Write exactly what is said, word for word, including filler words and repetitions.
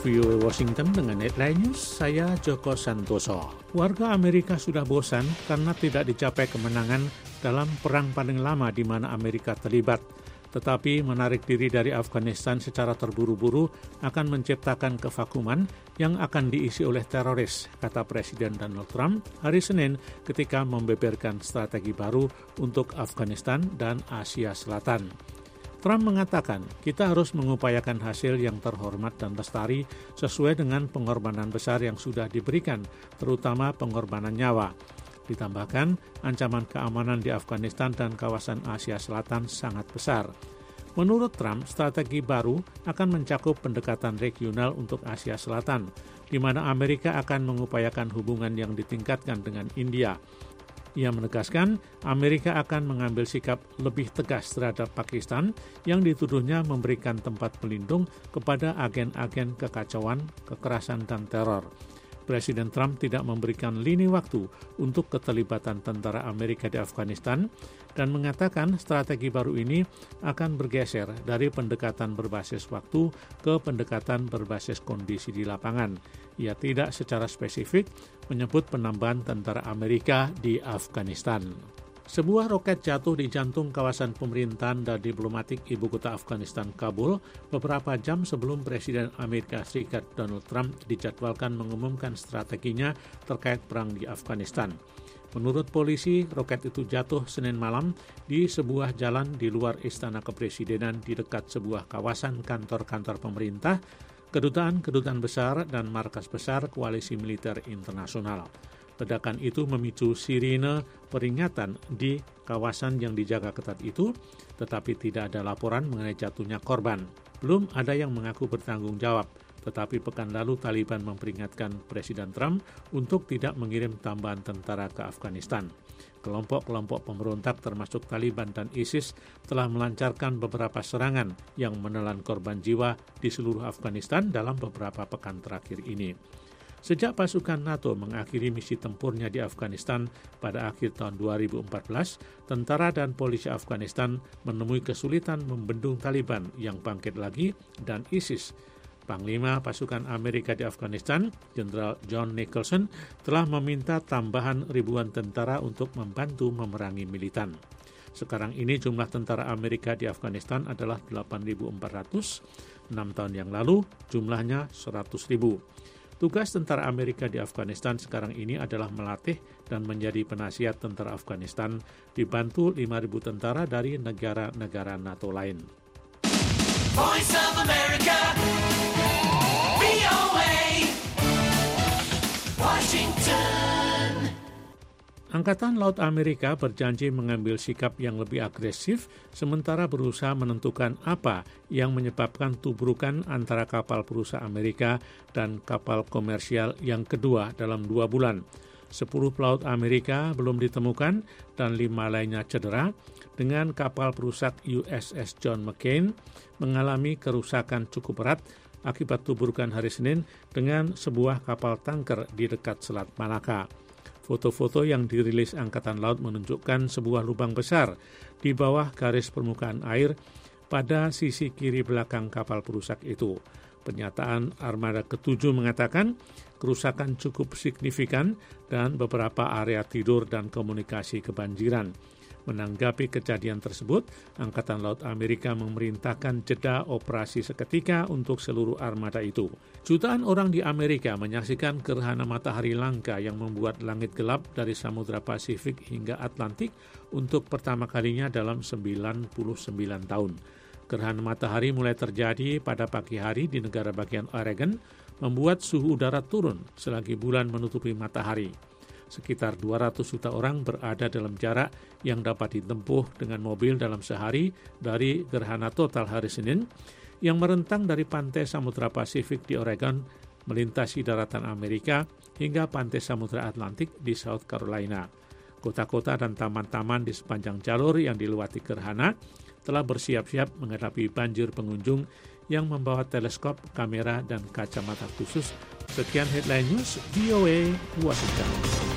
V O A Washington dengan headline news, saya Joko Santoso. Warga Amerika sudah bosan karena tidak dicapai kemenangan dalam perang paling lama di mana Amerika terlibat. Tetapi menarik diri dari Afghanistan secara terburu-buru akan menciptakan kevakuman yang akan diisi oleh teroris, kata Presiden Donald Trump hari Senin ketika membeberkan strategi baru untuk Afghanistan dan Asia Selatan. Trump mengatakan, kita harus mengupayakan hasil yang terhormat dan lestari sesuai dengan pengorbanan besar yang sudah diberikan, terutama pengorbanan nyawa. Ditambahkan, ancaman keamanan di Afghanistan dan kawasan Asia Selatan sangat besar. Menurut Trump, strategi baru akan mencakup pendekatan regional untuk Asia Selatan, di mana Amerika akan mengupayakan hubungan yang ditingkatkan dengan India. Ia menegaskan Amerika akan mengambil sikap lebih tegas terhadap Pakistan yang dituduhnya memberikan tempat pelindung kepada agen-agen kekacauan, kekerasan, dan teror. Presiden Trump tidak memberikan lini waktu untuk keterlibatan tentara Amerika di Afghanistan dan mengatakan strategi baru ini akan bergeser dari pendekatan berbasis waktu ke pendekatan berbasis kondisi di lapangan. Ia tidak secara spesifik menyebut penambahan tentara Amerika di Afghanistan. Sebuah roket jatuh di jantung kawasan pemerintahan dan diplomatik ibu kota Afghanistan, Kabul, beberapa jam sebelum Presiden Amerika Serikat Donald Trump dijadwalkan mengumumkan strateginya terkait perang di Afghanistan. Menurut polisi, roket itu jatuh Senin malam di sebuah jalan di luar Istana Kepresidenan di dekat sebuah kawasan kantor-kantor pemerintah, kedutaan-kedutaan besar, dan markas besar koalisi militer internasional. Ledakan itu memicu sirine peringatan di kawasan yang dijaga ketat itu, tetapi tidak ada laporan mengenai jatuhnya korban. Belum ada yang mengaku bertanggung jawab, tetapi pekan lalu Taliban memperingatkan Presiden Trump untuk tidak mengirim tambahan tentara ke Afghanistan. Kelompok-kelompok pemberontak termasuk Taliban dan ISIS telah melancarkan beberapa serangan yang menelan korban jiwa di seluruh Afghanistan dalam beberapa pekan terakhir ini. Sejak pasukan NATO mengakhiri misi tempurnya di Afghanistan pada akhir tahun dua ribu empat belas, tentara dan polisi Afghanistan menemui kesulitan membendung Taliban yang bangkit lagi dan ISIS. Panglima pasukan Amerika di Afghanistan, Jenderal John Nicholson, telah meminta tambahan ribuan tentara untuk membantu memerangi militan. Sekarang ini jumlah tentara Amerika di Afghanistan adalah delapan ribu empat ratus, enam tahun yang lalu jumlahnya seratus ribu. Tugas tentara Amerika di Afghanistan sekarang ini adalah melatih dan menjadi penasihat tentara Afghanistan, dibantu lima ribu tentara dari negara-negara NATO lain. Voice of America, V O A, Washington. Angkatan Laut Amerika berjanji mengambil sikap yang lebih agresif sementara berusaha menentukan apa yang menyebabkan tubrukan antara kapal perusahaan Amerika dan kapal komersial yang kedua dalam dua bulan. Sepuluh pelaut Amerika belum ditemukan dan lima lainnya cedera, dengan kapal perusak U S S John McCain mengalami kerusakan cukup berat akibat tubrukan hari Senin dengan sebuah kapal tanker di dekat Selat Malaka. Foto-foto yang dirilis Angkatan Laut menunjukkan sebuah lubang besar di bawah garis permukaan air pada sisi kiri belakang kapal perusak itu. Pernyataan Armada ketujuh mengatakan kerusakan cukup signifikan dan beberapa area tidur dan komunikasi kebanjiran. Menanggapi kejadian tersebut, Angkatan Laut Amerika memerintahkan jeda operasi seketika untuk seluruh armada itu. Jutaan orang di Amerika menyaksikan gerhana matahari langka yang membuat langit gelap dari Samudra Pasifik hingga Atlantik untuk pertama kalinya dalam sembilan puluh sembilan tahun. Gerhana matahari mulai terjadi pada pagi hari di negara bagian Oregon, membuat suhu udara turun selagi bulan menutupi matahari. Sekitar dua ratus juta orang berada dalam jarak yang dapat ditempuh dengan mobil dalam sehari dari gerhana total hari Senin yang merentang dari pantai Samudra Pasifik di Oregon melintasi daratan Amerika hingga pantai Samudra Atlantik di South Carolina. Kota-kota dan taman-taman di sepanjang jalur yang dilewati gerhana telah bersiap-siap menghadapi banjir pengunjung yang membawa teleskop, kamera, dan kacamata khusus. Sekian headline news V O A Washington.